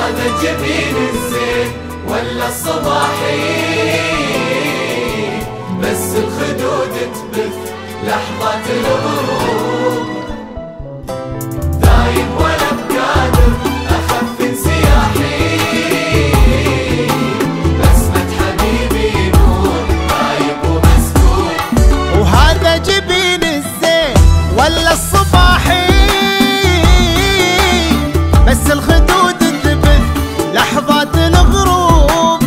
هذا جبين الزين ولا الصباحي، بس الخدود تبث لحظات الغروب. دايب ولا بقادر أخف انسياحي، بسمة حبيبي نور غايب ومسكوب. وهذا جبين الزين ولا الصباحي، بس الخدود تبث لحظات الغروب.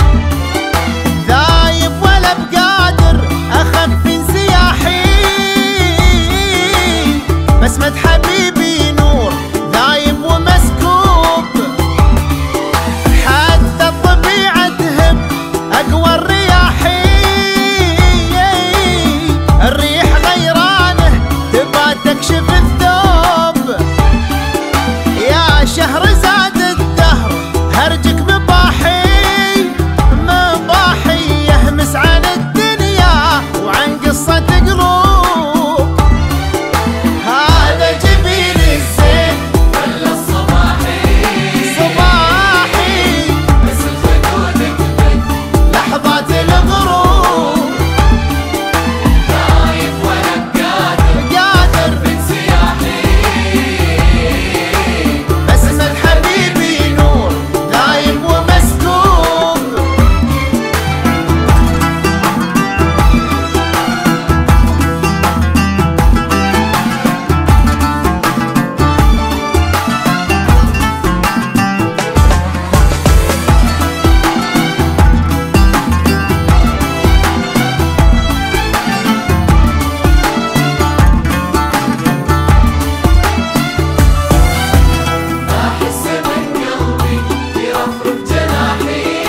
ذايب ولا بقادر أخف انسياحي، بسمة حبيبي نور ذايب ومسكوب. حتى الطبيعة تهب أقوى الرياحي، الريح غيرانه تبى تكشف الثوب. يا شهر زاد الدهر هرجك مباحي، مباحي يهمس عن الدنيا وعن قصة قلوب. هذا جبين الزين ولا الصباحي، صباحي، بس الخدود تبث لحظات الغروب. دايب ولا بقادر قادر انسياحي، بسمة حبيبي نور دايب ومسكوب. أحس من قلبي يرفرف جناحي،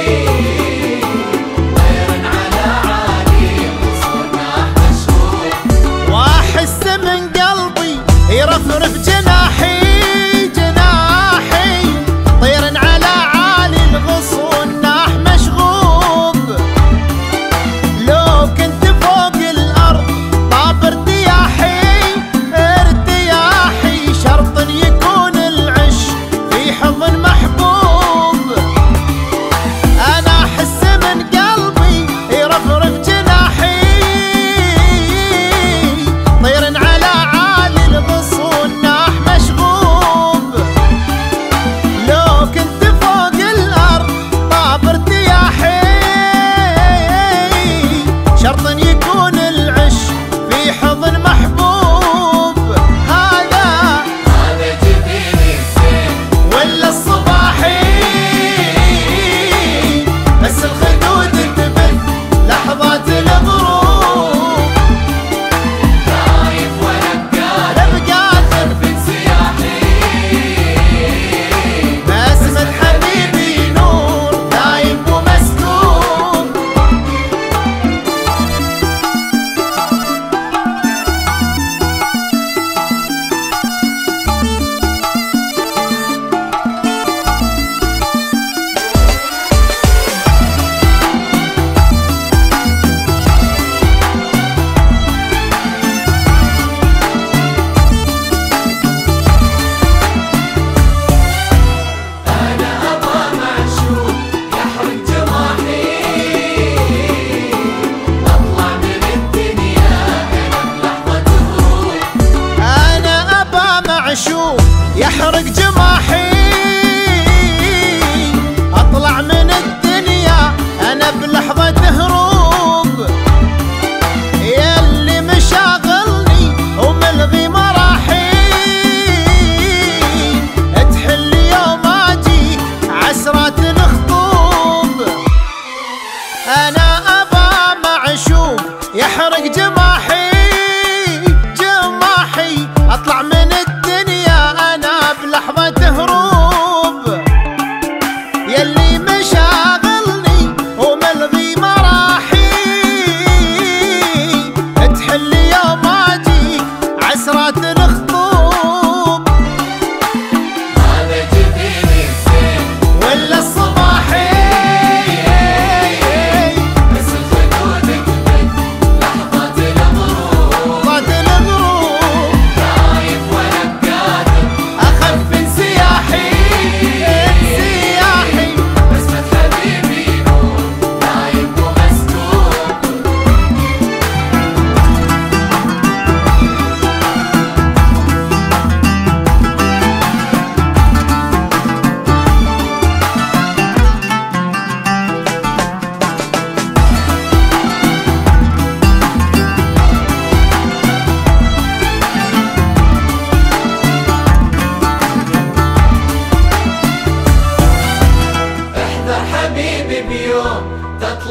طير على عالي وصرناح مشهور. واحس من قلبي يرفرف جناحي، جناحي طير على عالي الغصون ناح مشغوب. لو كنت فوق الارض طاب ارتياحي، ارتياحي شرط يكون العش في حضن محبوب. انا احس من قلبي يرفرف جناحي، طير على عالي الغصون ناح مشغوب. لو كنت فوق الارض طاب ارتياحي، شرط يكون العش في حضن محبوب. هذا جبين الزين ولا الصباحي، بس الخدود تبث لحظات الغروب. دايب ولا بقادر بقادر انسياحي، بسمة حبيبي نور دايب ومسكوب. أنا أبغى معشوق يحرق جراحي، أطلع من الدنيا أنا بلحظة هروب. أنا أبا معشوق يحرق جماحي، أطلع من الدنيا أنا بلحظة هروب. ياللي مشاغلني وملغي مراحي، تحل يوم أجي عسرات الخطوب. أنا أبا معشوق يحرق جماحي، جماحي أطلع من الدنيا أنا بلحظة هروب.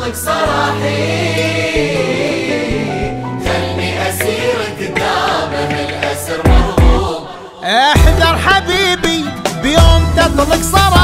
تطلق سراحي، خلني أسير قدامه الأسر مرغوب. احذر حبيبي بيوم تطلق سراحي،